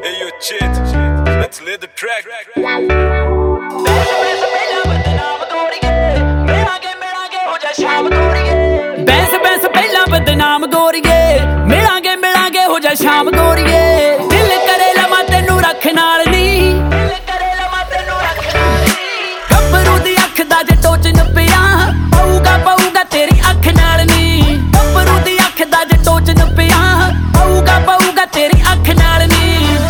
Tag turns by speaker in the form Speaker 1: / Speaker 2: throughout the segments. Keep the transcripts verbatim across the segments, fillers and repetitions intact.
Speaker 1: Hey yo, Chit, let's let the track.
Speaker 2: Bains Bains ਪਹਿਲਾਂ ਬਦਨਾਮ ਗੋਰੀਏ, ਮਿਲਾਂਗੇ ਮਿਲਾਂਗੇ ਹੋ ਜਾ ਸ਼ਾਮ ਗੋਰੀਏ। ਦਿਲ ਕਰੇ ਲਵਾਂ ਤੈਨੂੰ ਰੱਖ ਨਾਲ ਨੀ, ਗੱਭਰੂ ਦੀ ਅੱਖ ਦਾ ਜੇ ਟੋਚਨ ਪਿਆ, ਪਊਗਾ ਪਊਗਾ ਤੇਰੀ ਅੱਖ ਨਾਲ ਨੀ। ਗੱਭਰੂ ਦੀ ਅੱਖ ਦਾ ਜੇ ਟੋਚਨ ਪਿਆ, ਪਊਗਾ ਪਊਗਾ ਤੇਰੀ ਅੱਖ ਨਾਲ ਨੀ।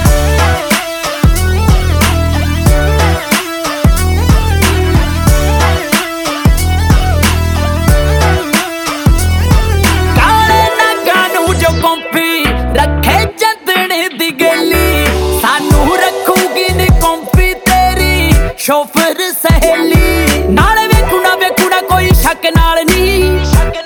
Speaker 2: ਰੱਖੇ ਚੰਦਣੇ ਦੀ ਗਲੀ, ਸਾਨੂੰ ਰੱਖੂਗੀ ਨੀ ਕੰਪੀ ਤੇਰੀ ਸ਼ੋਫਰ ਸਹੇਲੀ। ਨਾਲੇ ਵੇਖੂ ਨਾ ਵੇਖੂ ਨਾ ਕੋਈ ਸ਼ੱਕ ਨਾਲ ਨੀ,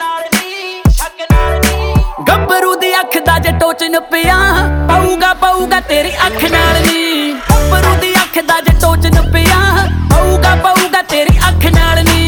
Speaker 2: ਗੱਭਰੂ ਦੀ ਅੱਖ ਦਾ ਜੇ ਟੋਚਨ ਪਿਆ, ਪਊਗਾ ਪਊਗਾ ਤੇਰੀ ਅੱਖ ਨਾਲ ਨੀ। ਗੱਭਰੂ ਦੀ ਅੱਖ ਦਾ ਜੇ ਟੋਚਨ ਪਿਆ, ਪਊਗਾ ਪਊਗਾ ਤੇਰੀ ਅੱਖ ਨਾਲ ਨੀ।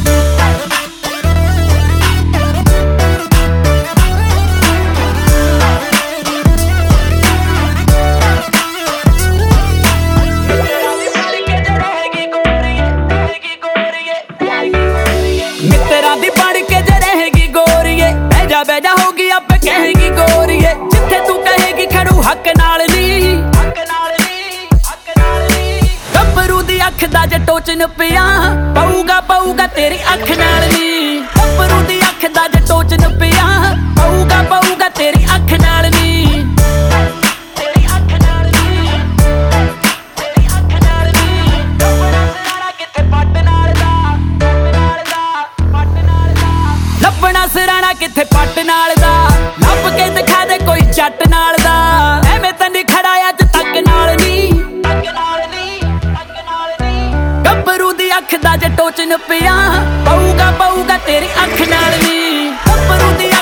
Speaker 2: ਮਿੱਤਰਾਂ ਦੀ ਬਣ ਕੇ ਜੇ ਰਹੇਗੀ ਗੋਰੀਏ, ਬਹਿ ਜਾ ਬਹਿ ਜਾ ਹੋਗੀ ਆਪੇ ਕਹੇਗੀ ਗੋਰੀਏ। ਜਿੱਥੇ ਤੂੰ ਕਹੇਗੀ ਖੜੂ ਹੱਕ ਨਾਲ ਨੀ, ਗੱਭਰੂ ਦੀ ਅੱਖ ਦਾ ਜੇ ਟੋਚਨ ਪਿਆ, ਪਊਗਾ ਪਊਗਾ ਤੇਰੀ ਅੱਖ ਨਾਲ ਨੀ। ਗੱਭਰੂ ਦੀ ਅੱਖ ਦਾ ਜੇ ਟੋਚਨ ਪਿਆ, ਪਊਗਾ ਪਊਗਾ ਤੇਰੀ ਅੱਖ ਨਾਲ ਨੀ। ਲੱਭਣਾ ਸਿਰਾਣਾ ਕਿੱਥੇ ਪੱਟ ਨਾਲ ਦਾ, ਲੱਭ ਕੇ ਦਿਖਾ ਦੇ ਕੋਈ ਜੱਟ ਨਾਲ ਦਾ। ਐਵੇਂ ਤਾਂ ਨਹੀਂ ਖੜਾ ਅੱਜ ਤੱਕ ਨਾਲ ਨੀ, ਗੱਭਰੂ ਦੀ ਅੱਖ ਦਾ ਜੇ ਟੋਚਨ ਪਿਆ, ਪਊਗਾ ਪਊਗਾ ਤੇਰੀ ਅੱਖ ਨਾਲ ਨੀ। ਗੱਭਰੂ ਦੀ